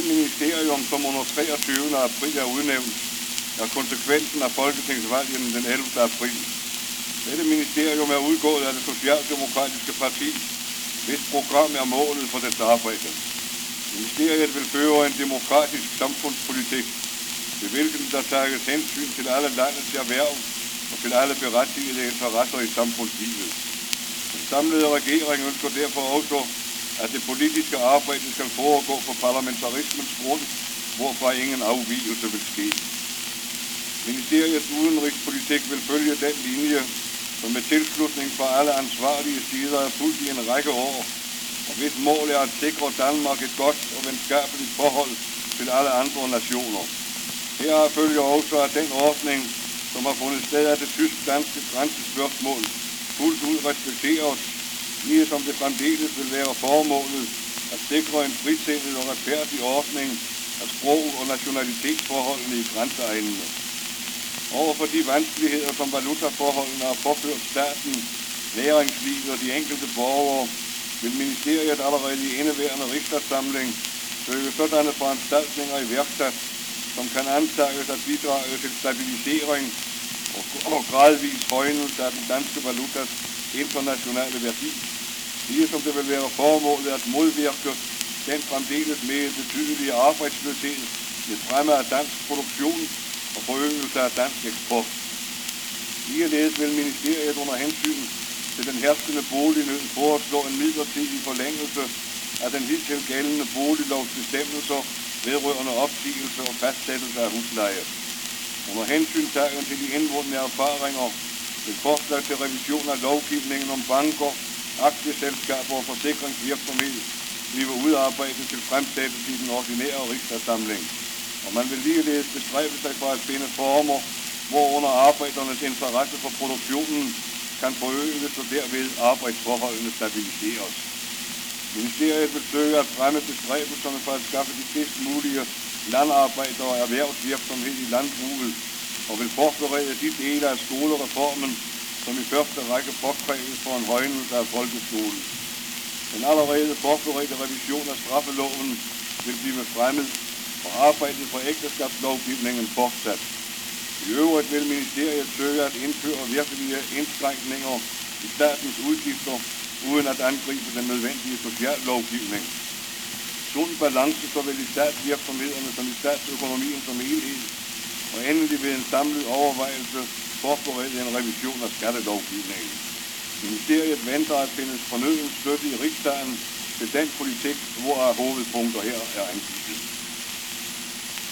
ministerium, som under 23. april er udnævnt, er konsekvensen af folketingsvalget den 11. april. Dette ministerium er udgået af det socialdemokratiske parti, hvis program er målet for dets arbejde. Ministeriet vil føre en demokratisk samfundspolitik, ved hvilken der tages hensyn til alle landets erhverv og til alle berettigede interesser i samfundslivet. Den samlede regering ønsker derfor også, at det politiske arbejde skal foregå på parlamentarismens grund, hvorfra ingen afvigelse vil ske. Ministeriets udenrigspolitik vil følge den linje, som med tilslutning fra alle ansvarlige sider er fulgt i en række år, og hvis mål er at sikre Danmark et godt og venskabeligt forhold til alle andre nationer. Her følger også, at den ordning, som har fundet sted af det tysk-danske grænsespørgsmål, fuldt ud respekteres, ligesom det fremdeles vil være formålet at sikre en frisindet og retfærdig ordning af sprog- og nationalitetsforholdene i grænseegnene. Overfor de vanskeligheder, som valutaforholdene har påført staten, næringslivet og de enkelte borgere, vil ministeriet allerede i indeværende rigsdagssamling søge sådanne foranstaltninger iværksat, som kan antages at bidrage til stabilisering og gradvis højnelse af den danske valutas internationale værdi, ligesom det vil være formålet at modvirke den fremdeles mere betydelige arbejdsløshed med fremme af dansk produktion og forøgelse af dansk eksport. Ligeledes vil ministeriet under hensyn til den herskende bolignød foreslå en midlertidig forlængelse af den hidtil gældende boliglovs bestemmelser vedrørende opsigelse og fastsættelse af husleje. Under hensyntagen til de indvundne erfaringer vil forslag til revision af lovgivningen om banker, aktieselskaber og forsikringsvirksomhed blive udarbejdet til fremsættelse i den ordinære rigsdagssamling. Og man vil ligeledes bestræbe sig for at finde former, hvorunder arbejdernes interesse for produktionen kan forøges og derved arbejdsforholdene stabiliseres. Ministeriet vil søge at fremme bestræbelserne for at skaffe de bedst mulige landarbejdere og erhvervsvirksomhed i landbruget, og vil forberede de dele af skolereformen, som i første række påkræves for en højnelse af folkeskolen. Den allerede forberedte revision af straffeloven vil blive fremmet, og arbejdet for ægteskabslovgivningen fortsat. I øvrigt vil ministeriet søge at indføre virkelige indskrænkninger i statens udgifter, uden at angribe den nødvendige sociallovgivning. Sund balance såvel i statsvirksomhederne som i statsøkonomien som helhed, og endelig ved en samlet overvejelse forberede en revision af skattelovgivningen. Ministeriet venter at findes fornøden støtte i rigsdagen til den politik, hvor hovedpunkter her er angivet.